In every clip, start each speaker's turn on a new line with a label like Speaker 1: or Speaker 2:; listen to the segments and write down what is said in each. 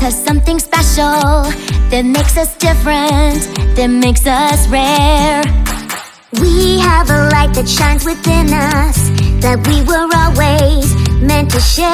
Speaker 1: has something special that makes us different, that makes us rare. We have a light that shines within us, that we were always meant to share.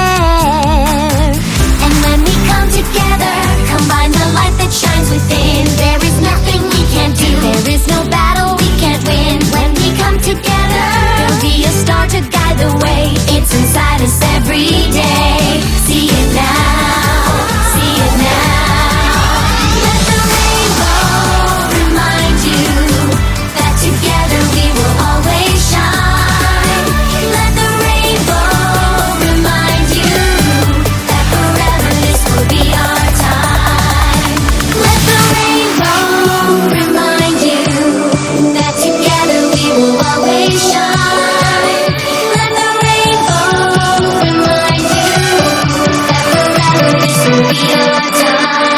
Speaker 1: And when we come together, combine the light that shines within, there is nothing we can't do, there is no battle we can't win. When we come together, there'll be a star to guide the way. It's inside us every day. See it now, see it now. Let the rainbow remind you that together we will always shine. Let the rainbow remind you that forever this will be our time. Let the rainbow remind you that together we will always shine. Let the rainbow remind you that forever this will be our time.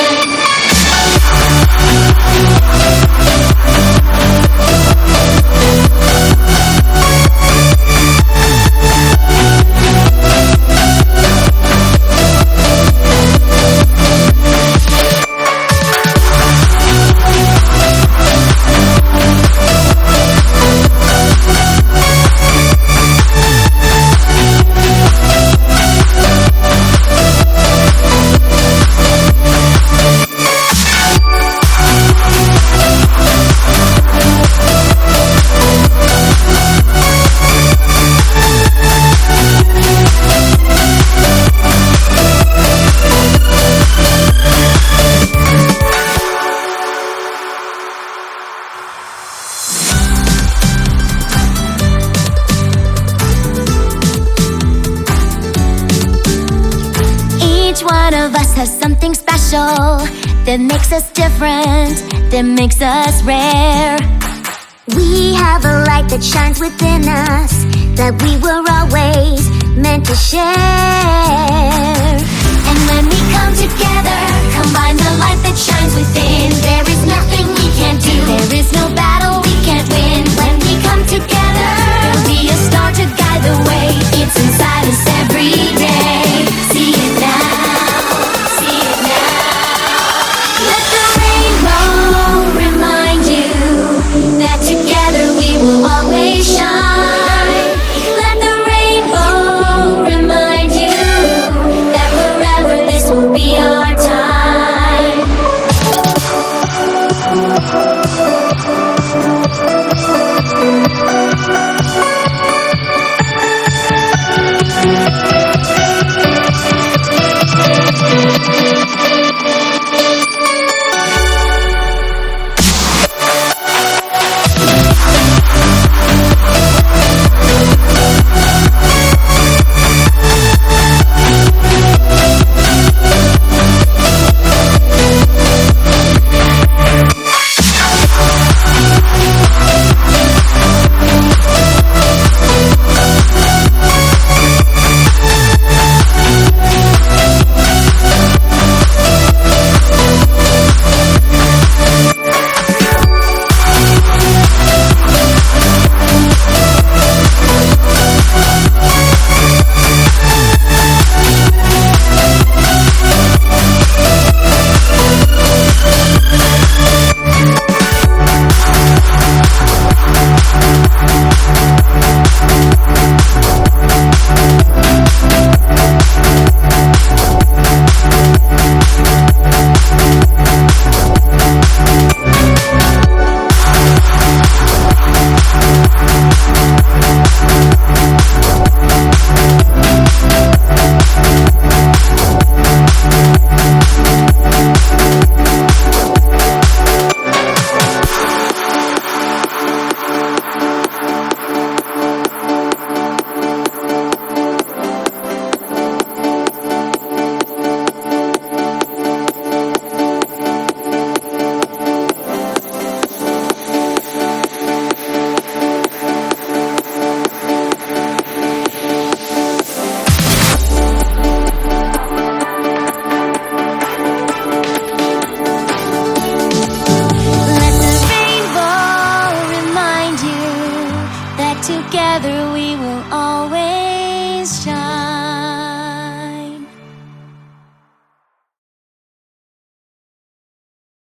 Speaker 1: Each one of us has something special that makes us different, that makes us rare. We have a light that shines within us, that we were always meant to share. And when we come together, combine the light that shines within, there is nothing we can't do, there is no battle we can't win. When we come together, there'll be a star to guide the way. It's inside us every day. See it now, see it now. Let the rainbow remind you that together we will always shine. Let the rainbow remind you that forever this will be our time. together we will always